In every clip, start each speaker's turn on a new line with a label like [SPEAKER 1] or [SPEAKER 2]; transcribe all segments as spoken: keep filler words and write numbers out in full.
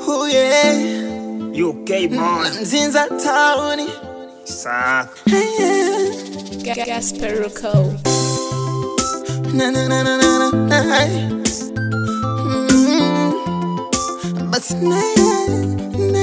[SPEAKER 1] Ooh yeah,
[SPEAKER 2] U K born
[SPEAKER 1] Zinza Town.
[SPEAKER 2] Sack
[SPEAKER 1] Hey
[SPEAKER 3] yeah. Gasperuko.
[SPEAKER 1] Na na na na na na. Mm. But na na.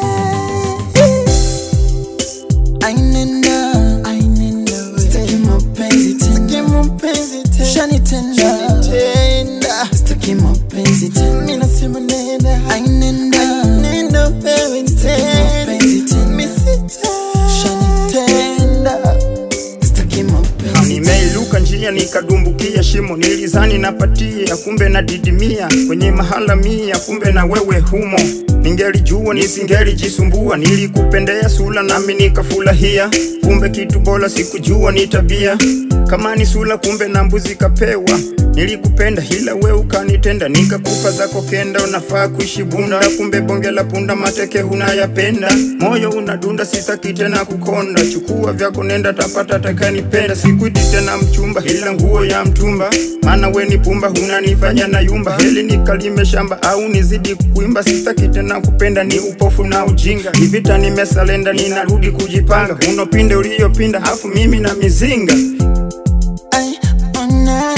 [SPEAKER 1] I nenda, I nenda. Staki mapenzi tena, staki mapenzi tena. Shani tenda, tenda. Staki mapenzi tena. Mimi nasema nenda, I nenda, I nenda wewe tena. Mapenzi tena, mimi sita. Shani tenda. Staki mapenzi.
[SPEAKER 2] Nimeiluka njia nikadumbukia shimo, nilizani napatia kumbe na didimia kwenye mahala mia, kumbe na wewe humo. Ningelijua nisingelijisumbua, nilikupendea sula nami nikafurahia, kumbe kitu bora sikujua ni tabia. Kama ni sula kumbe na mbuzi kapewa, nilikupenda hila we ukanitenda, nikakupa zako kenda. Unafaa kuishi bunda, kumbe bonge la punda, mateke unayapenda. Moyo unadunda sitaki tena kukonda, chukua vyako nenda tapata takanipenda. Sikuiti tena mchumba ila nguo ya mtumba, maana we ni pumba unanifanya na yumba. Heli nikalime shamba au nizidi kuimba, sitaki tena kupenda ni upofu na ujinga. Hivita nimesalenda ninarudi kujipanga, unopinde uliyopinda hafu mimi na mizinga.
[SPEAKER 1] Ay, ona,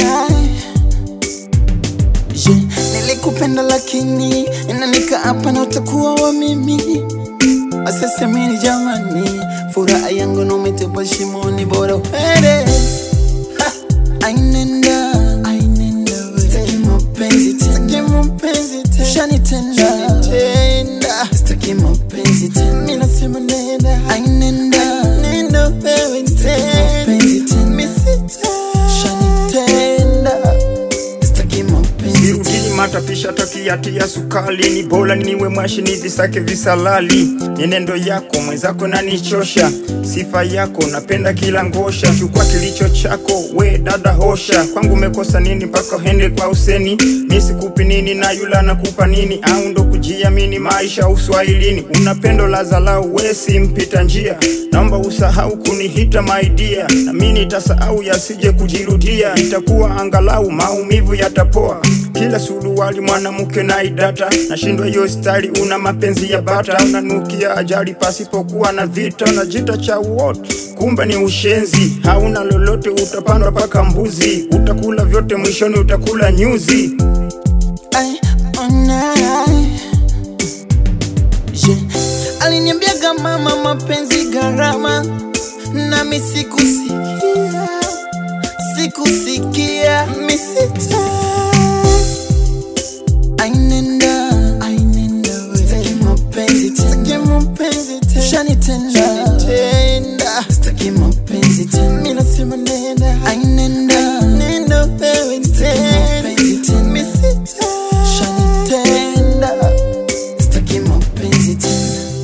[SPEAKER 1] yeah. Nilikupenda lakini inanika hapa na utakuwa wa mimi. Asese mini jamani, furaha yangu na umetupa shimoni, bora uende. Ay nenda, ay nenda we. Staki mapenzi tena, staki mapenzi tena. Shani tenda, tenda. Staki mapenzi tena, mimi nasema nenda. Ay nenda, nenda wewe tena. Mapenzi tena, mimi sita. Shani tenda. Staki mapenzi tena.
[SPEAKER 2] Sirudi matapisha takiati ya sukali, ni bora niwe mwashi nivisake visalali. Nyenendo yako mwenzako na nichosha, sifa yako napenda kila ngosha. Chukua kilicho chako we dada hosha, kwangu mekosa nini mpaka hende kwa useni. Misi kupi nini na yula nakupa nini, au ndo kujiamini maisha uswahilini. Unapendo la zalau we si mpita njia, naomba usahau kunihita my dear. Na mimi nitasahau yasije kujirudia, itakuwa angalau maumivu yatapoa. Kila suruali mwanamke na idata, nashindwa hiyo style una mapenzi ya bata. Unanukia ajali pasipokuwa na vita, unajita cha wote kumbe ni ushenzi. Hauna lolote utapandwa paka mbuzi, utakula vyote mwishoni utakula nyuzi.
[SPEAKER 1] Ay, ona, yeah. Aliniambiaga mama mapenzi gharama, nami sikusikia, sikusikia, mimi sita. Ay nenda, ay nenda we. Staki mapenzi tena, staki mapenzi tena. Shani tenda, tenda. Staki mapenzi tena, mimi nasema nenda. Ay nenda, nenda wewe tena. Mapenzi tena, mimi sita. Shani tenda. Staki mapenzi tena.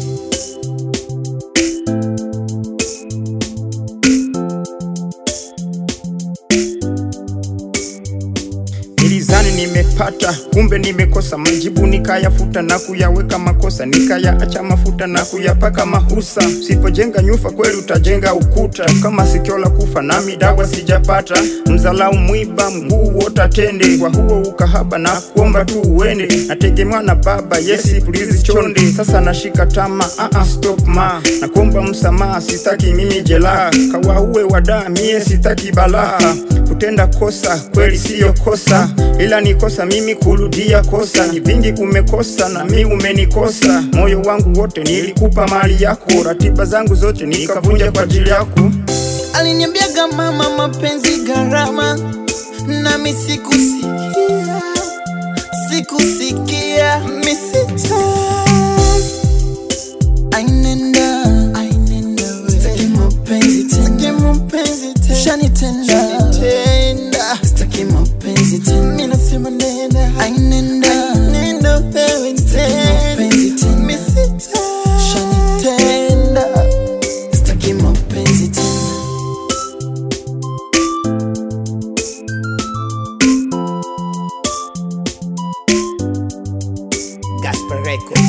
[SPEAKER 2] Nilizani nimepata kumbe nimekosa, majibu nikayafuta na kuyaweka makosa, nikayaacha mafuta na kuyapaka mahusa. Usipojenga nyufa kweli utajenga ukuta, kama sikio la kufa nami dawa sijapata. Mzalau mwiba mguu wotatende, kwa huo ukahaba na kuomba tu uende. Nategemewa na baba yesi please chonde, sasa nashika tama ah ah stop ma. Na kuomba msamaha sitaki mimi jela, kawa uwe wada mie sitaki balaa. Kutenda kosa kweli siyo kosa, ila ni kosa mimi kurudia kosa. Ni vingi umekosa na mimi umenikosa, moyo wangu wote nilikupa mali yako, ratiba zangu zote nikavunja kwa ajili yako.
[SPEAKER 1] Aliniambiaga mama mapenzi gharama, nami sikusikia, sikusikia, mimi sita. Ay nenda, ay nenda we. Staki mapenzi tena, staki mapenzi tena. Shani tenda, tenda. Staki mapenzi tena, mimi nasema nenda. Ay nenda, nenda wewe tena. Mapenzi tena, mimi sita. Shani tenda. Staki mapenzi tena.
[SPEAKER 2] Gasperuko.